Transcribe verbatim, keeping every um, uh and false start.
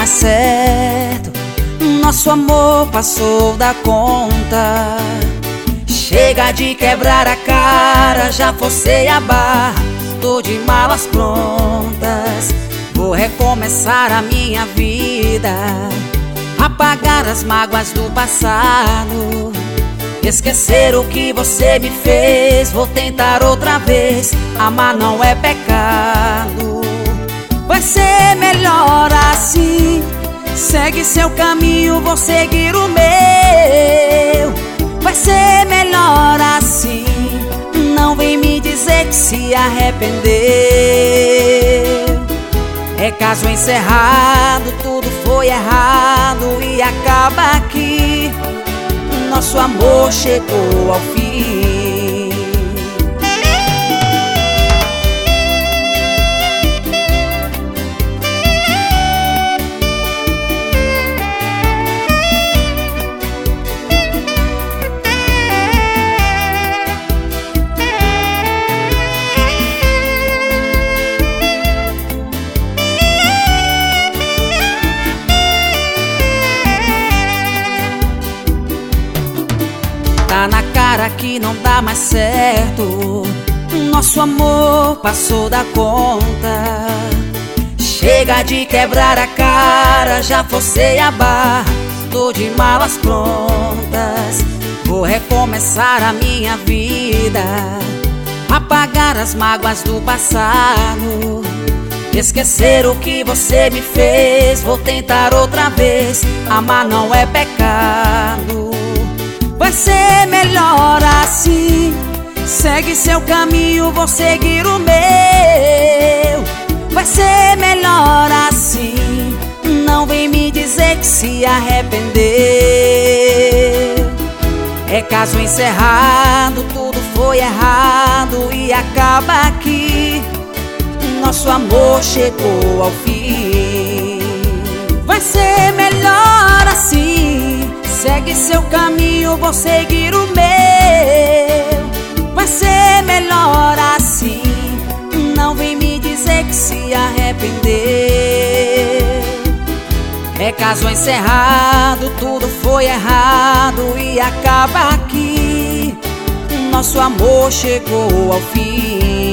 mais certo. Nosso amor passou da conta. Chega de quebrar a cara, já forcei a barra, tô de malas prontas. Vou recomeçar a minha vida, apagar as mágoas do passado, esquecer o que você me fez. Vou tentar outra vez, amar não é pecado. Vai ser melhor assim, segue seu caminho, vou seguir o meu. Vai ser melhor assim, não vem me dizer que se arrependeu. É caso encerrado, tudo foi errado e acaba aqui. Nosso amor chegou ao fim. Tá na cara que não dá mais certo. Nosso amor passou da conta. Chega de quebrar a cara, já forcei a barra, tô de malas prontas. Vou recomeçar a minha vida, apagar as mágoas do passado, esquecer o que você me fez. Vou tentar outra vez, amar não é pecado. Vai ser melhor assim, segue seu caminho, vou seguir o meu. Vai ser melhor assim, não vem me dizer que se arrependeu. É caso encerrado, tudo foi errado e acaba aqui. Nosso amor chegou ao fim. Vai ser melhor assim, segue seu caminho, vou seguir o meu. Vai ser melhor assim, não vem me dizer que se arrependeu. É caso encerrado, tudo foi errado e acaba aqui. Nosso amor chegou ao fim.